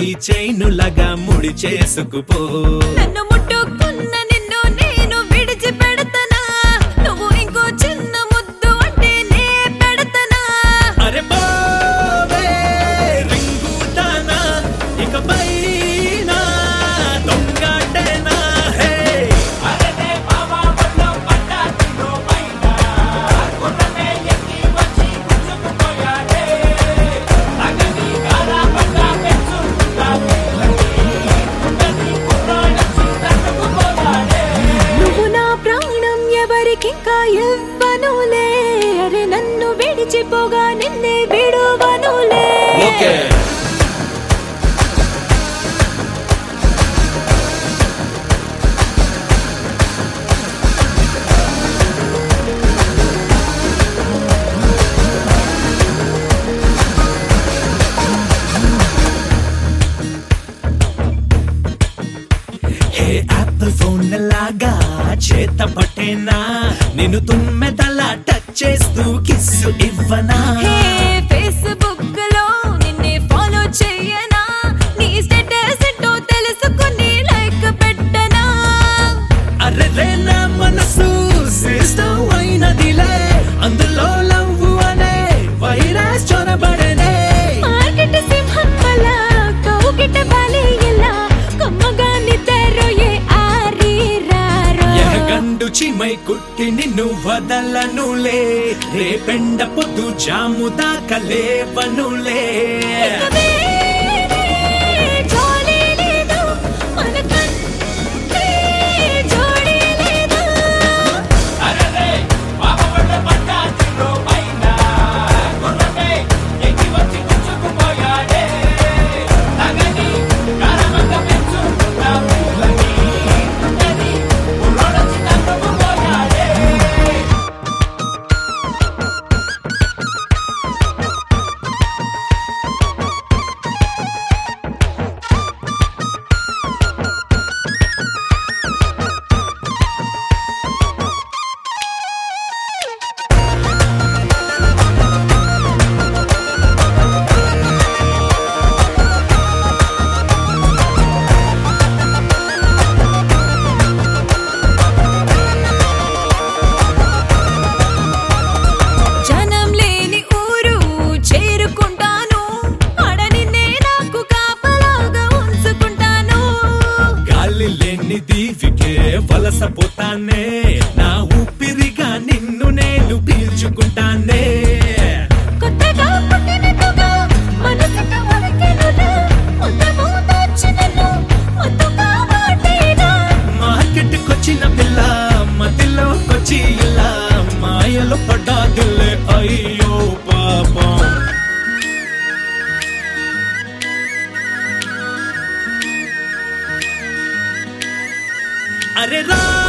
తాళి చైనులగా ముడి చేసుకుపో. నన్ను ముట్టుకున్న నిన్ను నేను విడిచి పెడతనా, నువ్వు ఇంకో చిన్న ముద్దు అంటే నే పెడతనా. అరే బావే రింగుతానా ఇకపై నా దొంగటేనా. హే అరే బాబా వల్లో పడ్డా తిరో పైన కొట్టమే ఎక్కి వచ్చి గుచ్చుకుపోయాడే. అగని గారా పడ్డా పెంచుకుంటా ఉండని కుర్రాడొచ్చి తట్టుకుపోయాడే. నువ్వు నా ప్రాణం ఎవరికింకా ఇవ్వనులే, అరే నన్ను విడిచిపోగా నిన్నే విడువనులే. ఓకే హే యాపిల్ ఫోన్ లాగా చేత పట్టేనా, నేను తుమ్మెదలా టచ్ చేస్తూ కిస్సు ఇవ్వనా. హే ఫేస్బుక్ లో నిన్నే ఫాలో చెయ్యనా, నీ స్టేటస్ ఏంటో తెలుసుకుని లైక్ పెట్టనా. అర్రే నా మనసు సిస్టం అయినదిలే, అందులో లవ్ అనే వైరస్ చొరబడనే. మార్కెట్ సింహం వల్ల కౌగిట బాలే ఎలా, కమ్మగా నిద్రయే ఆరిరారో. గండు చిమై కుట్టి నిన్ను వదలనులే, రేపెండ పొద్దు జాము దాకా లేవనులే. జోలీ లేదు మనకంటే జోడీ లేదు. అరే బాబా వల్లో పడ్డా తిరో పైన కొట్టమే ఎక్కి వచ్చి గుచ్చుకుపోయాడే. అగని గారా పెంచుకుంటా ఉండని కుర్రాడొచ్చి తట్టుకుపోయాడే. జనం లేని ఊరు చేరుకుంటాను, ఆడ నిన్నే నాకు కాపలాగా ఉంచుకుంటాను. గాలి లేని దీవికే వలసపోతానే, నా ఊపిరిగా నిన్ను నేను పీల్చుకుంటానే. కొత్తగా పుట్టినట్టుగా మనసుకు వణికెనురా, మొత్తము దాచి నన్ను మొత్తుగా వాటేనా. మార్కెట్కొచ్చిన పిల్ల మదిలోకొచ్చి ఇలా మాయలో పడ్డాదిలే అయ్యో పాపం. అరే రా